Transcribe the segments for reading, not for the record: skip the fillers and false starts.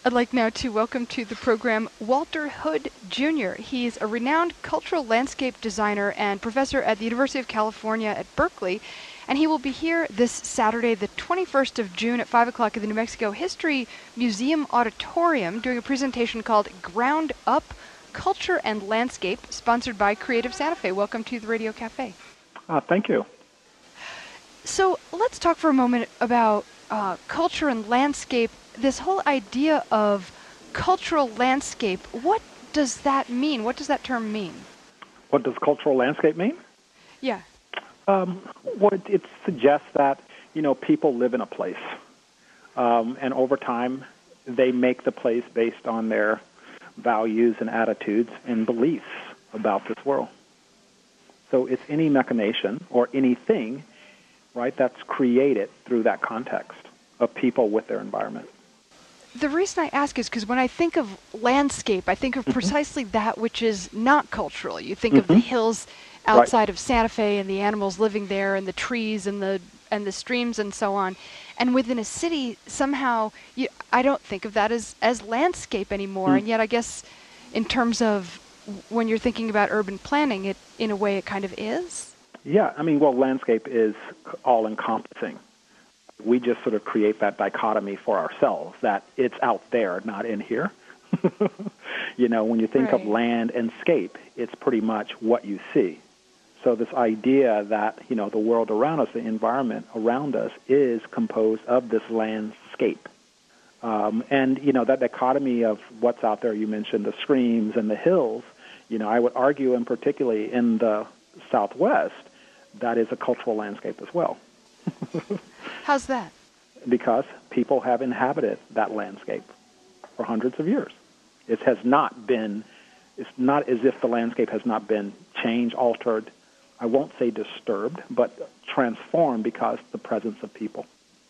I'd like now to welcome to the program Walter Hood Jr. He's a renowned cultural landscape designer and professor at the University of California at Berkeley, and he will be here this Saturday, the 21st of June at 5 o'clock at the New Mexico History Museum Auditorium doing a presentation called Ground Up Culture and Landscape, sponsored by Creative Santa Fe. Welcome to the Radio Cafe. Thank you. So let's talk for a moment about culture and landscape. This whole idea of cultural landscape, what does that mean? What does that term mean? What does cultural landscape mean? Yeah. It suggests that, people live in a place. And over time, they make the place based on their values and attitudes and beliefs about this world. So it's any machination or anything, right, that's created through that context of people with their environment. The reason I ask is because when I think of landscape, I think of precisely that which is not cultural. You think of the hills outside of Santa Fe and the animals living there and the trees and the streams and so on. And within a city, somehow, I don't think of that as landscape anymore. And yet I guess in terms of when you're thinking about urban planning, it in a way it kind of is? Yeah, landscape is all-encompassing. We just sort of create that dichotomy for ourselves, that it's out there, not in here. When you think of land and scape, it's pretty much what you see. So this idea that, the world around us, the environment around us, is composed of this landscape. That dichotomy of what's out there, you mentioned the streams and the hills, I would argue, and particularly in the Southwest, that is a cultural landscape as well. How's that? Because people have inhabited that landscape for hundreds of years. It's not as if the landscape has not been changed, altered, I won't say disturbed, but transformed because of the presence of people.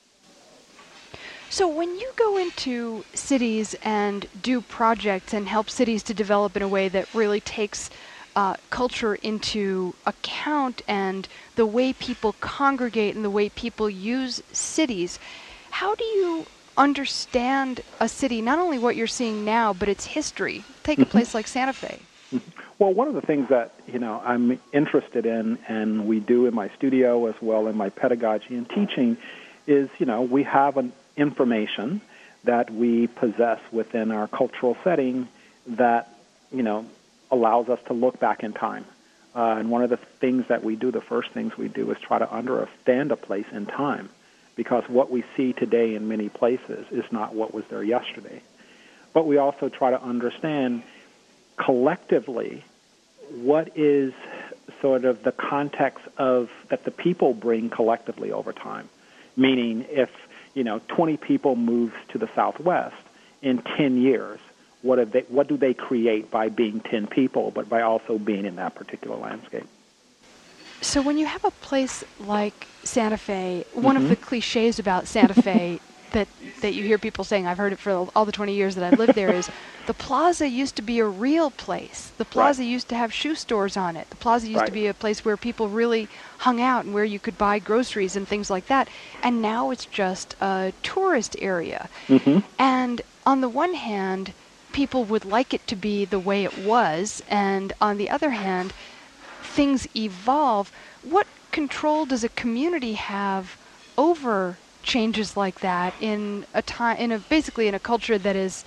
So when you go into cities and do projects and help cities to develop in a way that really takes culture into account and the way people congregate and the way people use cities, how do you understand a city, not only what you're seeing now, but its history? Take a place like Santa Fe. Well, one of the things that, I'm interested in, and we do in my studio as well in my pedagogy and teaching, is, we have an information that we possess within our cultural setting that, allows us to look back in time. And one of the things that we do, the first things we do, is try to understand a place in time, because what we see today in many places is not what was there yesterday. But we also try to understand collectively what is sort of the context of that the people bring collectively over time. Meaning, if 20 people moves to the Southwest in 10 years, what do they create by being 10 people, but by also being in that particular landscape? So when you have a place like Santa Fe, one of the cliches about Santa Fe that you hear people saying, I've heard it for all the 20 years that I've lived there, is the plaza used to be a real place. The plaza used to have shoe stores on it. The plaza used to be a place where people really hung out and where you could buy groceries and things like that. And now it's just a tourist area. And on the one hand, people would like it to be the way it was, and on the other hand, things evolve. What control does a community have over changes like that in basically in a culture that is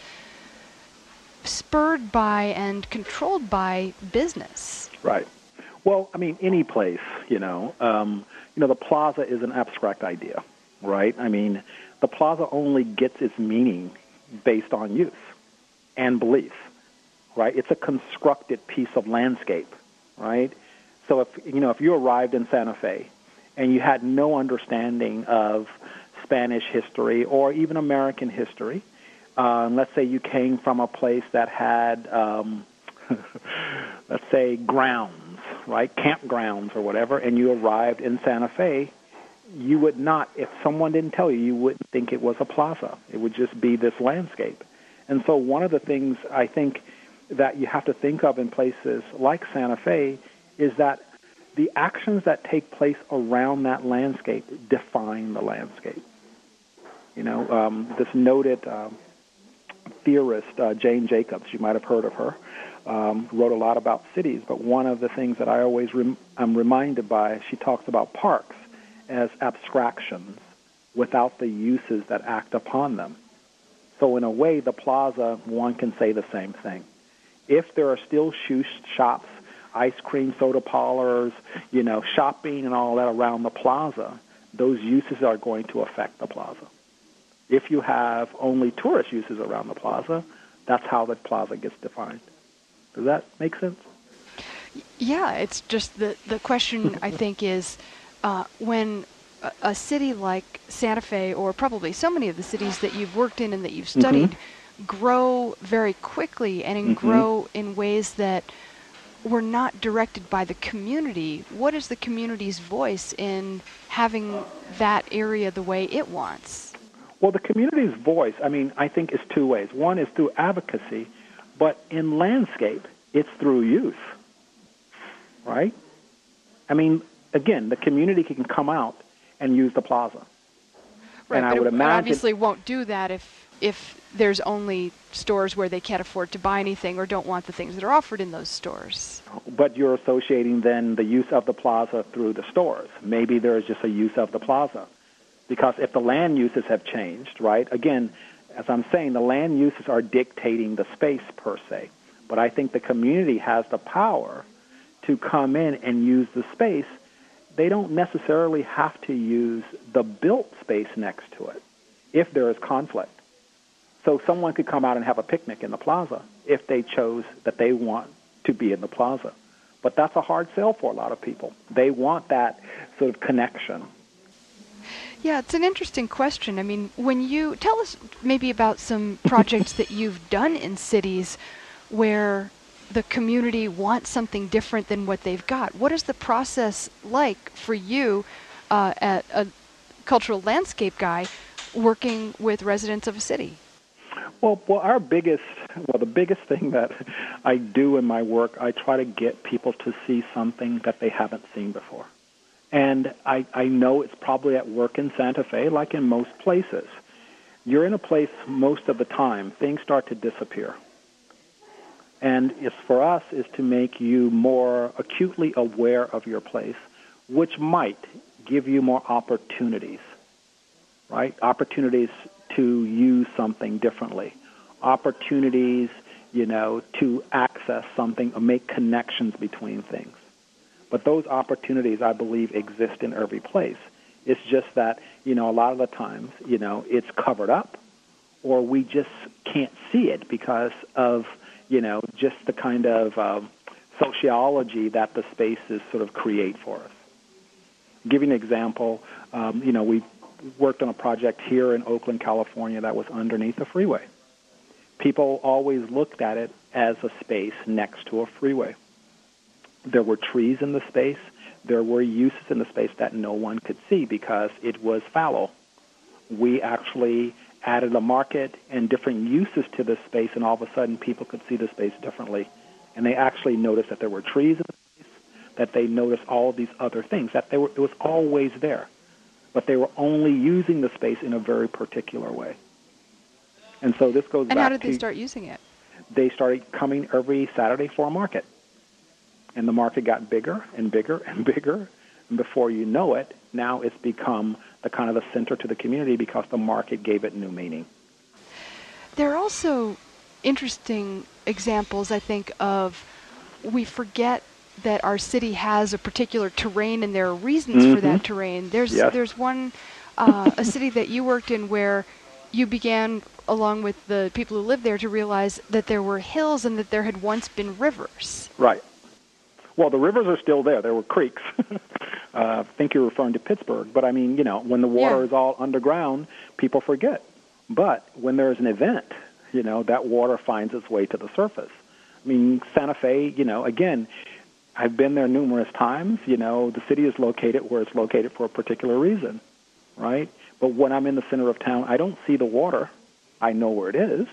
spurred by and controlled by business? Right. Well, any place, the plaza is an abstract idea, right? The plaza only gets its meaning based on use and belief, right? It's a constructed piece of landscape, right? So if you arrived in Santa Fe and you had no understanding of Spanish history or even American history, let's say you came from a place that had, let's say, grounds, right, campgrounds or whatever, and you arrived in Santa Fe, you would not, if someone didn't tell you, you wouldn't think it was a plaza. It would just be this landscape. And so one of the things I think that you have to think of in places like Santa Fe is that the actions that take place around that landscape define the landscape. This noted theorist, Jane Jacobs. You might have heard of her. Wrote a lot about cities, but one of the things that I always I'm reminded by, she talks about parks as abstractions without the uses that act upon them. So in a way, the plaza, one can say the same thing. If there are still shoe shops, ice cream, soda parlors, shopping and all that around the plaza, those uses are going to affect the plaza. If you have only tourist uses around the plaza, that's how the plaza gets defined. Does that make sense? Yeah, it's just the question, I think, is when a city like Santa Fe, or probably so many of the cities that you've worked in and that you've studied, grow very quickly and grow in ways that were not directed by the community. What is the community's voice in having that area the way it wants? Well, the community's voice, I think is two ways. One is through advocacy, but in landscape, it's through use, right? Again, the community can come out and use the plaza. Right, and but I would imagine, it obviously won't do that if there's only stores where they can't afford to buy anything or don't want the things that are offered in those stores. But you're associating then the use of the plaza through the stores. Maybe there is just a use of the plaza. Because if the land uses have changed, right, again, as I'm saying, the land uses are dictating the space per se. But I think the community has the power to come in and use the space. They don't necessarily have to use the built space next to it if there is conflict. So someone could come out and have a picnic in the plaza if they chose that they want to be in the plaza. But that's a hard sell for a lot of people. They want that sort of connection. Yeah, it's an interesting question. When you tell us maybe about some projects that you've done in cities where the community wants something different than what they've got, what is the process like for you, at a cultural landscape guy, working with residents of a city? Well, the biggest thing that I do in my work, I try to get people to see something that they haven't seen before. And I know it's probably at work in Santa Fe, like in most places. You're in a place most of the time, things start to disappear. And it's for us is to make you more acutely aware of your place, which might give you more opportunities, right? Opportunities to use something differently. Opportunities, to access something or make connections between things. But those opportunities, I believe, exist in every place. It's just that, a lot of the times, it's covered up or we just can't see it because of, just the kind of sociology that the spaces sort of create for us. Give you an example, we worked on a project here in Oakland, California that was underneath a freeway. People always looked at it as a space next to a freeway. There were trees in the space. There were uses in the space that no one could see because it was fallow. We actually added a market and different uses to this space, and all of a sudden people could see the space differently. And they actually noticed that there were trees in the space, that they noticed all of these other things, that it was always there. But they were only using the space in a very particular way. And so this goes back to... And how did they start using it? They started coming every Saturday for a market. And the market got bigger and bigger and bigger. And before you know it, now it's become the kind of the center to the community because the market gave it new meaning. There are also interesting examples, I think, of we forget that our city has a particular terrain and there are reasons for that terrain. There's one, a city that you worked in where you began, along with the people who lived there, to realize that there were hills and that there had once been rivers. Right. Well, the rivers are still there. There were creeks. I think you're referring to Pittsburgh. But, when the water is all underground, people forget. But when there's an event, that water finds its way to the surface. Santa Fe, again, I've been there numerous times. The city is located where it's located for a particular reason, right? But when I'm in the center of town, I don't see the water. I know where it is.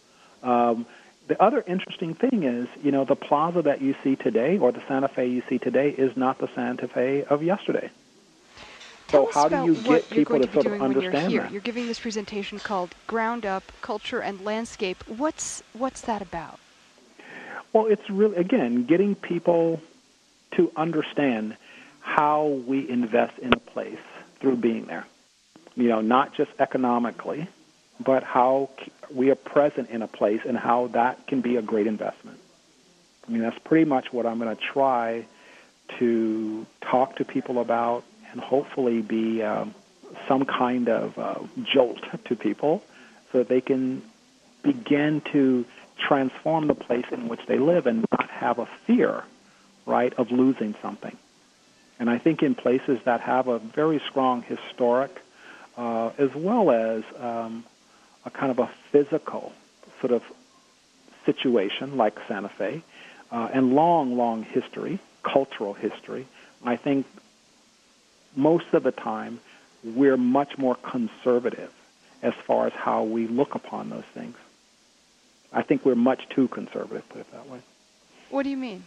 The other interesting thing is, the plaza that you see today or the Santa Fe you see today is not the Santa Fe of yesterday. Tell So us how do about you what get you're people going to to be sort of doing when you're understand here. that? You're giving this presentation called Ground Up Culture and Landscape. What's that about? Well, it's really, again, getting people to understand how we invest in a place through being there. Not just economically, but how we are present in a place and how that can be a great investment. That's pretty much what I'm going to try to talk to people about and hopefully be some kind of jolt to people so that they can begin to transform the place in which they live and not have a fear, right, of losing something. And I think in places that have a very strong historic as well as a kind of a physical sort of situation like Santa Fe and long, long history, cultural history, I think most of the time we're much more conservative as far as how we look upon those things. I think we're much too conservative, put it that way. What do you mean?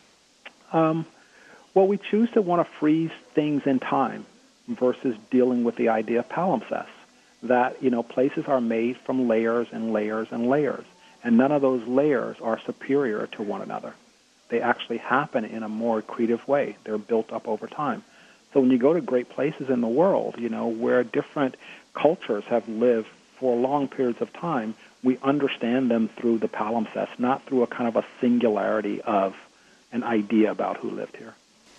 Well, we choose to want to freeze things in time versus dealing with the idea of palimpsest, that, places are made from layers and layers and layers, and none of those layers are superior to one another. They actually happen in a more accretive way. They're built up over time. So when you go to great places in the world, where different cultures have lived for long periods of time, we understand them through the palimpsest, not through a kind of a singularity of an idea about who lived here.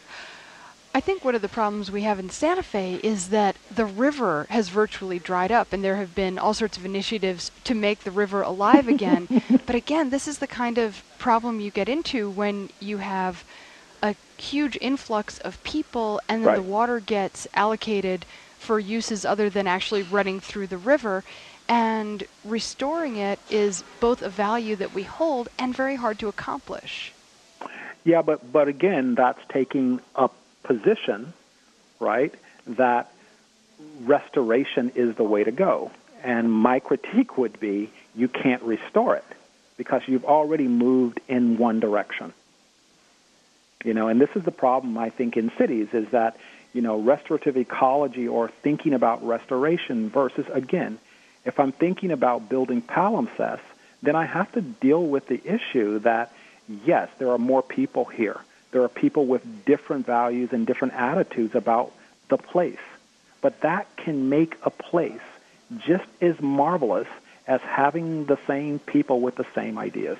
I think one of the problems we have in Santa Fe is that the river has virtually dried up, and there have been all sorts of initiatives to make the river alive again. But again, this is the kind of problem you get into when you have a huge influx of people and then the water gets allocated for uses other than actually running through the river. And restoring it is both a value that we hold and very hard to accomplish. Yeah, but again, that's taking a position, right, that restoration is the way to go. And my critique would be you can't restore it because you've already moved in one direction. And this is the problem, I think, in cities is that, restorative ecology or thinking about restoration versus, again, if I'm thinking about building palimpsests, then I have to deal with the issue that, yes, there are more people here. There are people with different values and different attitudes about the place. But that can make a place just as marvelous as having the same people with the same ideas.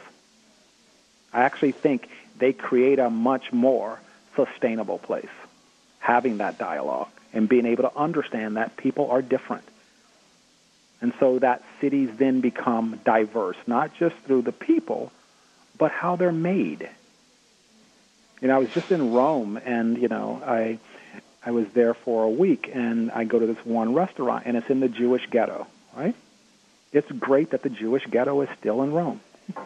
I actually think they create a much more sustainable place, having that dialogue and being able to understand that people are different. And so that cities then become diverse, not just through the people, but how they're made. I was just in Rome, and, I was there for a week, and I go to this one restaurant, and it's in the Jewish ghetto, right? It's great that the Jewish ghetto is still in Rome.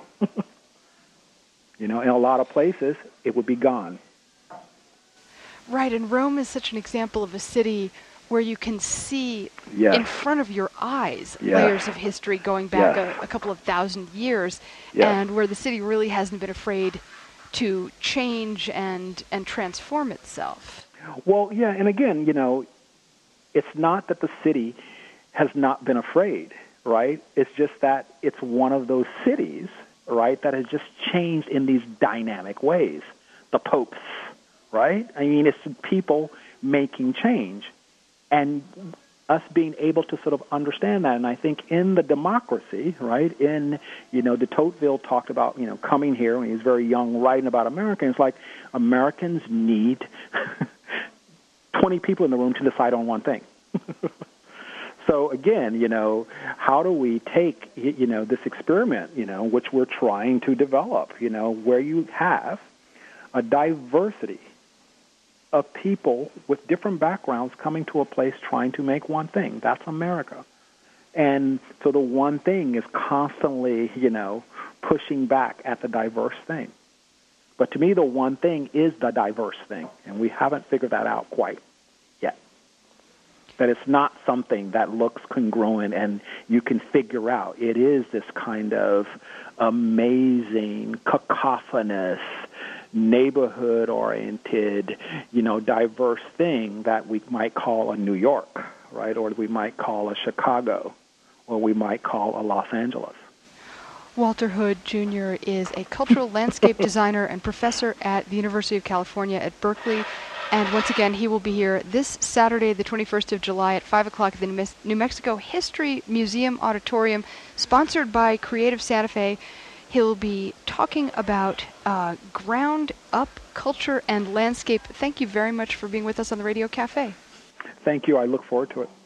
In a lot of places, it would be gone. Right, and Rome is such an example of a city where you can see in front of your eyes layers of history going back a couple of thousand years, and where the city really hasn't been afraid to change and transform itself. Well, yeah, and again, it's not that the city has not been afraid, right? It's just that it's one of those cities, right, that has just changed in these dynamic ways. The popes, right? I mean, it's people making change. And us being able to sort of understand that. And I think in the democracy, right, in, de Tocqueville talked about, coming here when he was very young, writing about America. And it's like Americans need 20 people in the room to decide on one thing. So again, how do we take, this experiment, which we're trying to develop, where you have a diversity of people with different backgrounds coming to a place trying to make one thing. That's America. And so the one thing is constantly, pushing back at the diverse thing. But to me, the one thing is the diverse thing, and we haven't figured that out quite yet. That it's not something that looks congruent and you can figure out. It is this kind of amazing, cacophonous, neighborhood-oriented, diverse thing that we might call a New York, right? Or we might call a Chicago, or we might call a Los Angeles. Walter Hood Jr. is a cultural landscape designer and professor at the University of California at Berkeley. And once again, he will be here this Saturday, the 21st of July at 5 o'clock at the New Mexico History Museum Auditorium, sponsored by Creative Santa Fe. He'll be talking about ground-up culture and landscape. Thank you very much for being with us on the Radio Cafe. Thank you. I look forward to it.